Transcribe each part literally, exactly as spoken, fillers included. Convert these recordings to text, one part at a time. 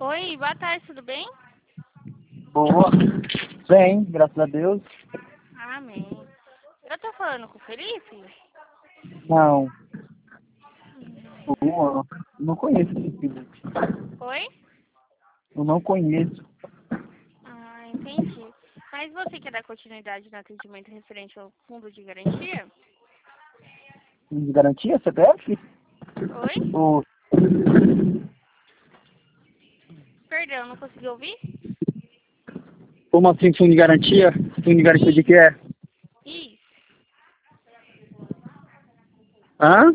Oi, boa tarde, tudo bem? Boa. Bem, graças a Deus. Amém. Eu tô falando com o Felipe? Não. Boa. Não conheço esse Felipe. Oi? Eu não conheço. Ah, entendi. Mas você quer dar continuidade no atendimento referente ao fundo de garantia? De garantia, C P F? Oi? Ou Perdão, não consegui ouvir? como assim, fundo de garantia? Fundo de garantia de que é? Isso. Hã?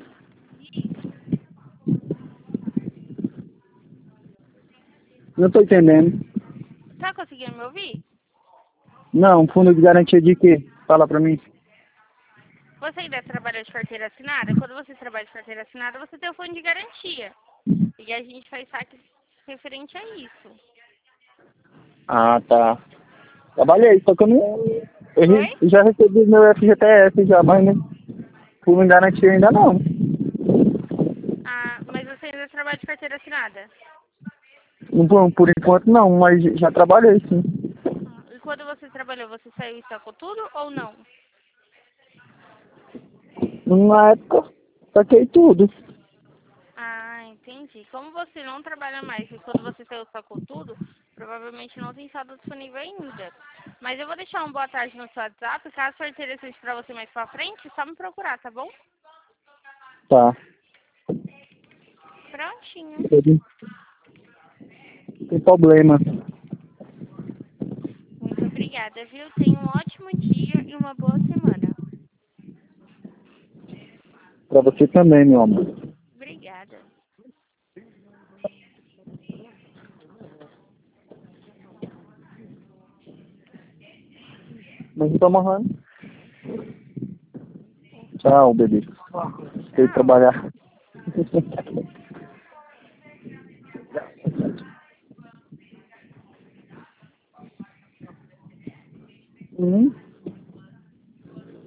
Não tô entendendo. Tá conseguindo me ouvir? Não, fundo de garantia de quê? Fala pra mim. Você ainda trabalha de carteira assinada? Quando você trabalha de carteira assinada, você tem o fundo de garantia. E a gente faz saques referente a isso. Ah, tá. Trabalhei, só que eu não... Eu re- Oi? já recebi meu F G T S já, mas não... Fundo de garantia ainda não. Ah, mas você ainda trabalha de carteira assinada? Não, Por por enquanto não, mas já trabalhei sim. Ah, e quando você trabalhou, você saiu e sacou tudo ou não? Na época, saquei tudo. Ah, entendi. Como você não trabalha mais e quando você saiu sacou tudo, provavelmente não tem saldo disponível ainda. Mas eu vou deixar um boa tarde no seu WhatsApp. Caso for interessante pra você mais pra frente, é só me procurar, tá bom? Tá. Prontinho. Não tem problema. Muito obrigada, viu? Tenha um ótimo dia e uma boa semana. Pra você também, meu amor. Obrigada. Mas não tô amarrando. Tchau, bebê. Tem que Tchau. trabalhar. Hum?